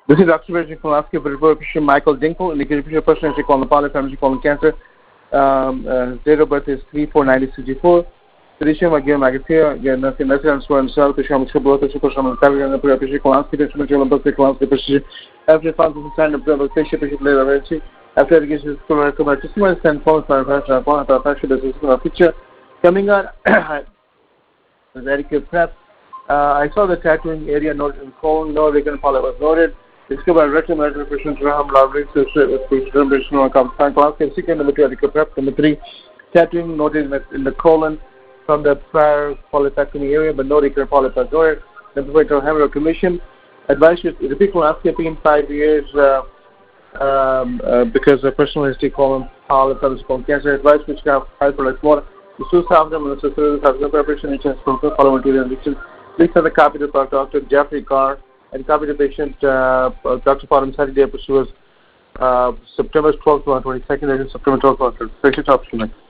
This is observation colonoscopy report patient Michael Dinkle, indicated patient person has colon polyp, family colon cancer. Date of birth is 3/4/1964. Tradition of Gam Agathia, again, nothing less than sworn cell, patient Shabrota, Supershaman, Tavian, patient colonoscopy, patient colonoscopy, patient after found sign of patient later eventually. After education is commercial and phone for a picture coming on Medicare prep. I saw the tattooing area noted in colon, no recurrent polyp was noted. Discovered rectal medical patient Raham Lavri, second number 2 Medicare prep. Number 3, tattooing noted in the colon from the prior polypectomy area, but no recurrent polyp was noted. Number 4, hemorrhoid commission. Advice to repeat colonoscopy in 5 years. Because of personal history, colon polyp, colon cancer. Advice which have high product water. The suicide and the preparation which has follow material addiction. Please have a copy to Dr. Jeffrey Carr and copy to patient Dr. Padam Saturday, which was September 12th, 2022, and September 12th, 2023. Patient option.